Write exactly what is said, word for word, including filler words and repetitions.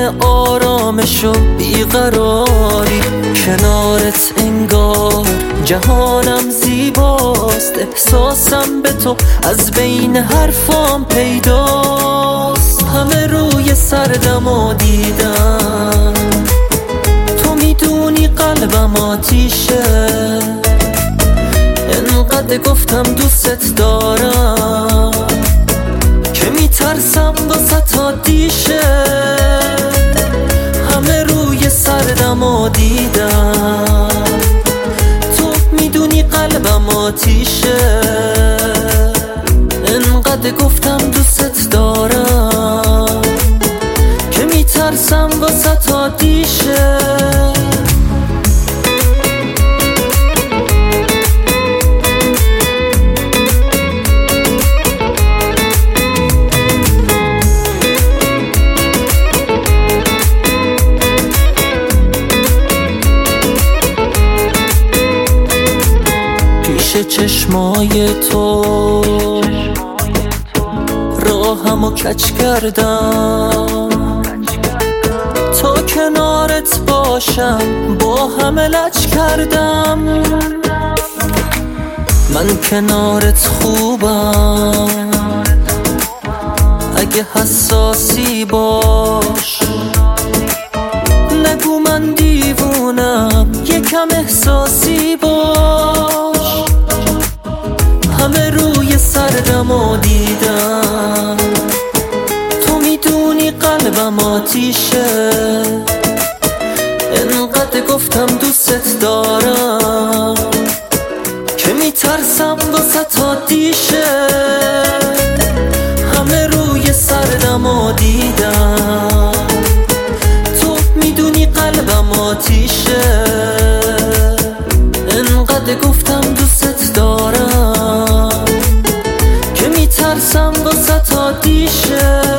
آرامش و بیقراری، کنارت انگار جهانم زیباست. احساسم به تو از بین حرفام پیداست. همه روی سردم و دیدم، تو میدونی قلبم آتیشه. انقدر گفتم دوست دارم که میترسم واسه عادیشه. همه روی سردم و دیدم، تو میدونی قلبم آتیشه. انقدر گفتم دوست دارم که میترسم واسه عادیشه. چشمای تو راهمو کج کردم، تا کنارت باشم با همه لج کردم. من کنارت خوبم، اگه حساسی باش. نگو من دیوونم، یکم احساسی باش. همه روی سردم و دیدم، تو میدونی قلبم آتیشه. انقدر گفتم دوست دارم که میترسم واسه عادیشه. همه روی سردم و دیدم، تو میدونی قلبم آتیشه. انقدر گفتم دوست دارم که میترسم واسه عادیشه.